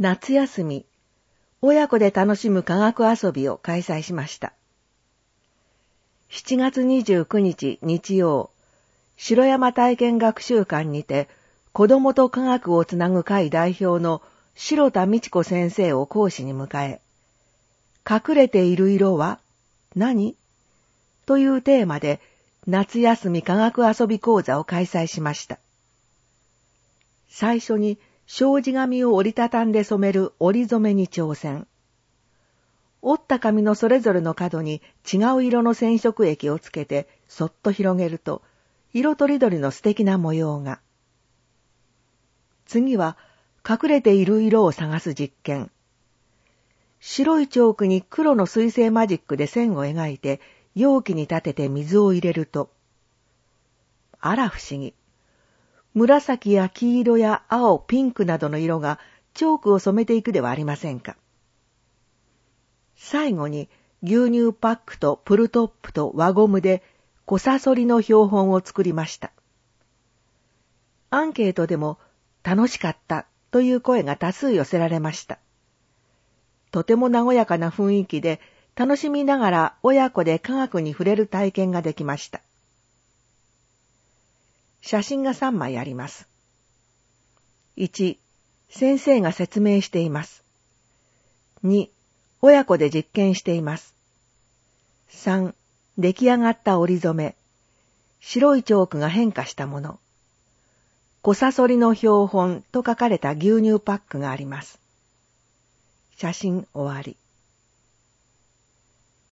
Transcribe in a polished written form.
夏休み、親子で楽しむ科学遊びを開催しました。7月29日日曜、城山体験学習館にて、子供と科学をつなぐ会代表の城田美智子先生を講師に迎え、隠れている色は何？というテーマで夏休み科学遊び講座を開催しました。最初に障子紙を折りたたんで染める折り染めに挑戦。折った紙のそれぞれの角に違う色の染色液をつけてそっと広げると、色とりどりの素敵な模様が。次は隠れている色を探す実験。白いチョークに黒の水性マジックで線を描いて容器に立てて水を入れると、あら不思議。紫や黄色や青、ピンクなどの色がチョークを染めていくではありませんか。最後に牛乳パックとプルトップと輪ゴムでコサソリの標本を作りました。アンケートでも楽しかったという声が多数寄せられました。とても和やかな雰囲気で楽しみながら親子で科学に触れる体験ができました。写真が3枚あります。1、先生が説明しています。2、親子で実験しています。3、出来上がった折り染め。白いチョークが変化したもの。コサソリの標本と書かれた牛乳パックがあります。写真終わり。